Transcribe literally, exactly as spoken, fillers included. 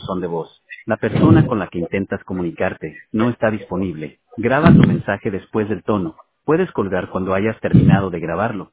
buzón de voz. La persona con la que intentas comunicarte no está disponible. Graba tu mensaje después del tono. Puedes colgar cuando hayas terminado de grabarlo.